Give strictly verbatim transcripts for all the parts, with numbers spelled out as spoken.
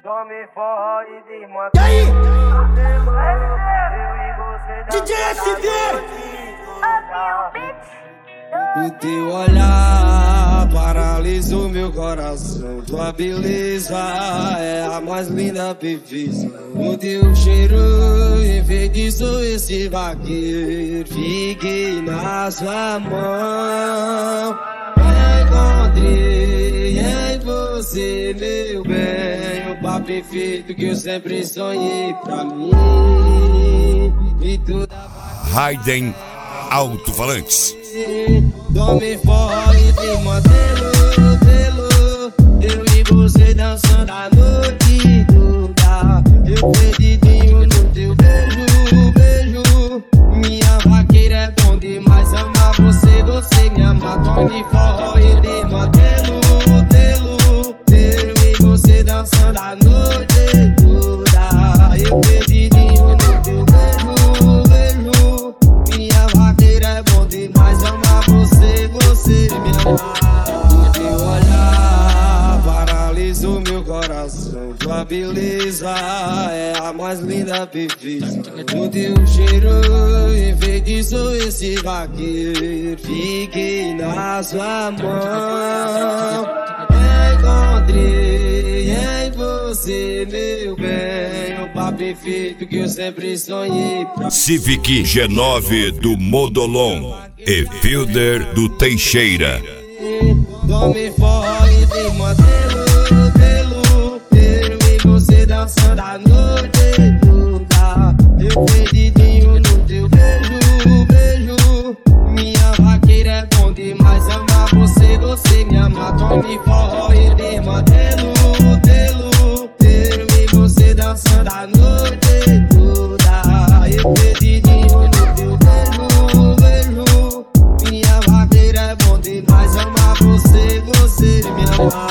Tome forró e desmantela. E aí? D J S V! O teu olhar paralisou meu coração. Tua beleza é a mais linda perfeição. O teu cheiro enfeitiçou esse vaqueiro. Fiquei na sua mão. Encontrei em você, meu bem, o par perfeito que eu sempre sonhei pra mim. E toda Raiden Alto-Falantes. Tome forró e tem modelo, modelo. Eu e você dançando a noite toda. Eu perdidinho no teu beijo, beijo. Minha vaqueira é bom demais amar você, você me ama. Tome forró e tem modelo, modelo. Eu e você dançando a noite toda. Eu perdidinho no teu beijo, beijo. Minha vaqueira é bom demais amar você, você me ama. O teu olhar paralisou meu coração. Tua beleza é a mais linda perfeição. O teu cheiro enfeitiçou esse vaqueiro. Fiquei na sua mão. Encontrei em você, meu bem, o par perfeito que eu sempre sonhei pra... Civic G nove do Modolon e Fielder do Teixeira. Tome forró e tem modelo, modelo. Eu e você dançando a noite toda. Eu perdidinho no teu beijo, beijo. Minha vaqueira é bom demais amar você, você me ama. Tome forró e tem modelo, modelo. Eu e você dançando a noite toda. Eu perdidinho no teu beijo, beijo. Minha vaqueira é bom demais amar você, você me ama.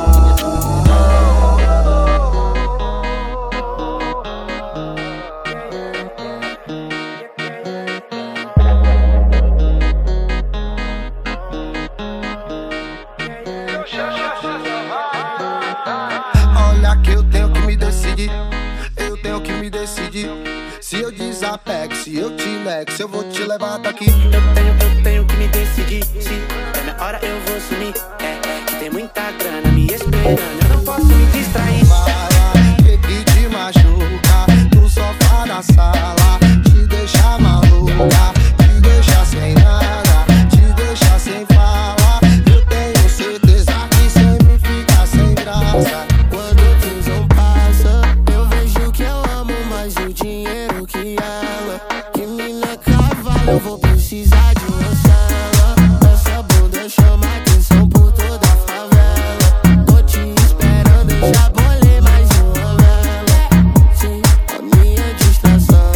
Olha que eu tenho que me decidir, eu tenho que me decidir. Se eu desapego, se eu te nego, se eu vou te levar daqui. Eu tenho, eu tenho que me decidir. Se é na hora eu vou sumir. É, que tem muita grana me esperando, eu não posso me distrair. Fala, que que te machuca no sofá da sala, te deixa maluca, te deixa sem nada, te deixa sem fala. Eu tenho certeza que sempre fica sem graça. Quando o tesão passa, eu vejo que eu amo mais o dinheiro que ela. Que mina cavalo, eu vou precisar de uma sala. Essa bunda chama atenção por toda a favela. Tô te esperando, eu já bolei mais uma vela. Sim, a minha distração.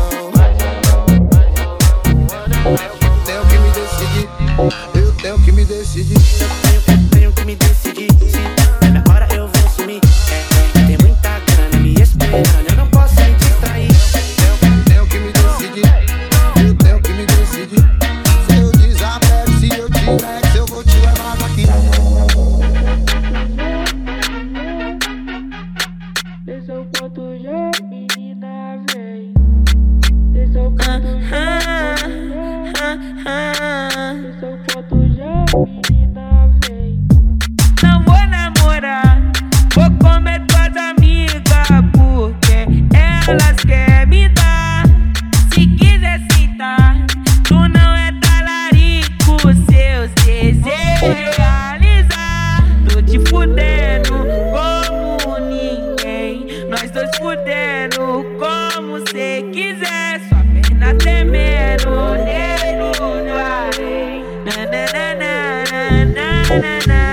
Tenho que me decidir, eu tenho que me decidir. Eu tenho, eu tenho que me decidir. Se é na hora eu vou sumir. É, é, tem muita grana me esperando, eu não posso me distrair. Tenho, tenho que me decidir, eu tenho que me decidir. Se eu desapego, se eu te nego, se eu vou te levar daqui. Esse é o ponto G, menina, vem. Esse é o ponto G, esse é o ponto G, menina, vem. Não vou namorar, vou comer tuas amigas, porque elas querem me dar. Se quiser sentar, tu não é talarico, seus desejos realizar. Tô te fudendo como ninguém, nós dois fudendo como cê quiser. Sua perna tremendo, nem no ar. Na na na na na na na.